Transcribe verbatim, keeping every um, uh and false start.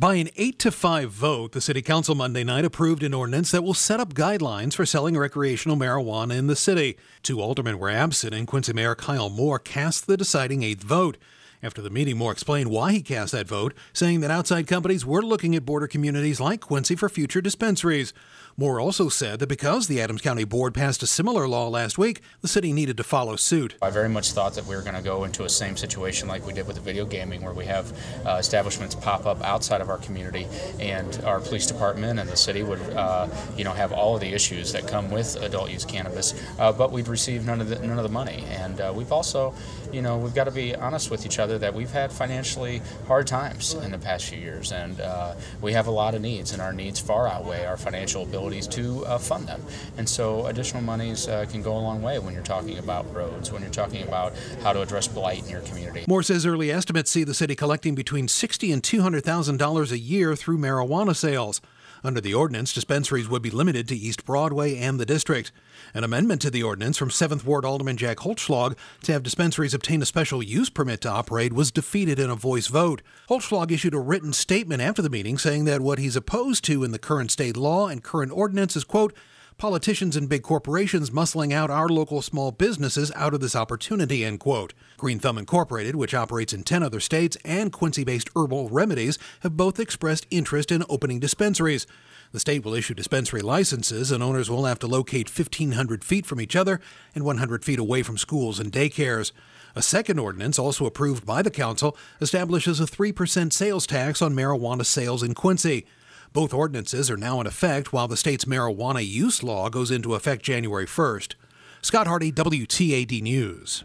By an eight to five vote, the City Council Monday night approved an ordinance that will set up guidelines for selling recreational marijuana in the city. Two aldermen were absent, and Quincy Mayor Kyle Moore cast the deciding eighth vote. After the meeting, Moore explained why he cast that vote, saying that outside companies were looking at border communities like Quincy for future dispensaries. Moore also said that because the Adams County Board passed a similar law last week, the city needed to follow suit. I very much thought that we were going to go into a same situation like we did with the video gaming, where we have uh, establishments pop up outside of our community, and our police department and the city would, uh, you know, have all of the issues that come with adult use cannabis, uh, but we'd receive none of the none of the money. And uh, we've also, you know, we've got to be honest with each other that we've had financially hard times in the past few years, and uh, we have a lot of needs, and our needs far outweigh our financial abilities to uh, fund them. And so additional monies uh, can go a long way when you're talking about roads, when you're talking about how to address blight in your community. Moore says early estimates see the city collecting between sixty thousand dollars and two hundred thousand dollars a year through marijuana sales. Under the ordinance, dispensaries would be limited to East Broadway and the district. An amendment to the ordinance from seventh Ward Alderman Jack Holzschlag to have dispensaries obtain a special use permit to operate was defeated in a voice vote. Holzschlag issued a written statement after the meeting saying that what he's opposed to in the current state law and current ordinance is, quote, politicians and big corporations muscling out our local small businesses out of this opportunity, end quote. Green Thumb Incorporated, which operates in ten other states, and Quincy-based Herbal Remedies have both expressed interest in opening dispensaries. The state will issue dispensary licenses, and owners will have to locate fifteen hundred feet from each other and one hundred feet away from schools and daycares. A second ordinance, also approved by the council, establishes a three percent sales tax on marijuana sales in Quincy. Both ordinances are now in effect, while the state's marijuana use law goes into effect January first. Scott Hardy, W T A D News.